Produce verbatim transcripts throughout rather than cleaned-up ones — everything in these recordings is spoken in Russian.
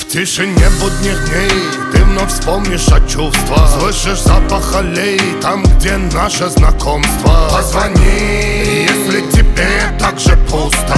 В тишине будних дней ты вновь вспомнишь о чувствах. Слышишь запах аллей там, где наше знакомство. Позвони, если тебе так же пусто.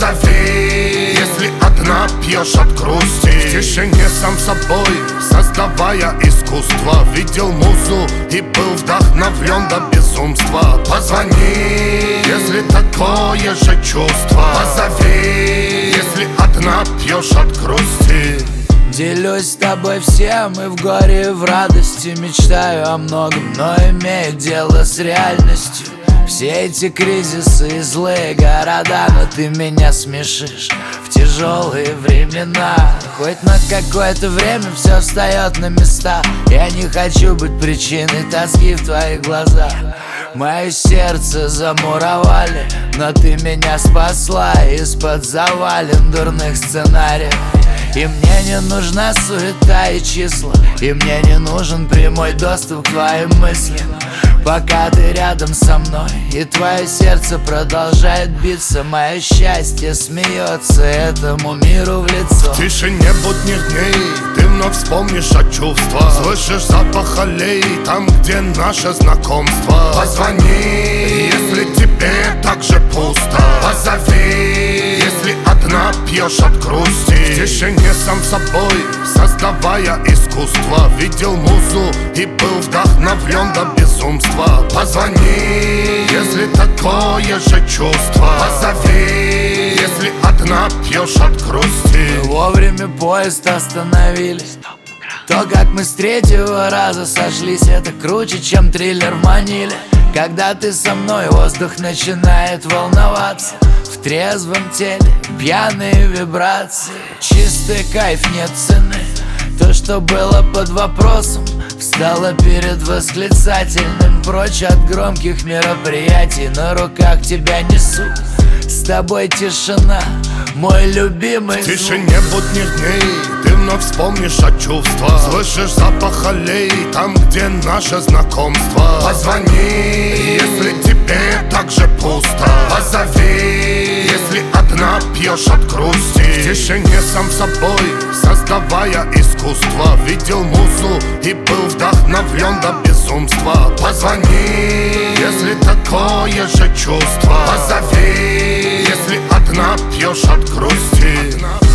Позови, если одна пьешь от грусти. В тишине сам собой, создавая искусство, видел музу и был вдохновлен до безумства. Позвони, если такое же чувство. Позови, если одна пьешь от грусти. Делюсь с тобой всем и в горе, и в радости. Мечтаю о многом, но имею дело с реальностью. Все эти кризисы и злые города, но ты меня смешишь в тяжелые времена. Хоть на какое-то время все встает на места. Я не хочу быть причиной тоски в твоих глазах. Мое сердце замуровали, но ты меня спасла из-под завален дурных сценариев. И мне не нужна суета и числа, и мне не нужен прямой доступ к твоим мыслям. Пока ты рядом со мной, и твое сердце продолжает биться, мое счастье смеется этому миру в лицо. В тишине будних дней ты вновь вспомнишь о чувствах. Слышишь запах аллей там, где наше знакомство. Позвони, если тебе так же пусто. Позови, если одна пьешь от грусти. В тишине сам собой, создавая искусство, видел музу и был вдохновлен до безумства. Позвони, если такое же чувство. Позови, если одна пьешь от грусти. Мы вовремя поезд остановили. То, как мы с третьего раза сошлись, это круче, чем триллер в Маниле. Когда ты со мной, воздух начинает волноваться. В трезвом теле пьяные вибрации. Чистый кайф, нет цены. То, что было под вопросом, встало перед восклицательным. Прочь от громких мероприятий, на руках тебя несу. С тобой тишина, мой любимый В звук. тишине будних дней ты вновь вспомнишь о чувствах. Слышишь запах аллей там, где наше знакомство. Позвони, если тебе так же пусто. Позови, если одна пьешь от грусти. В тишине сам собой, создавая искусство, видел музу и был вдохновлен до безумства. Позвони, если такое же чувство. Позови, если одна пьешь от грусти.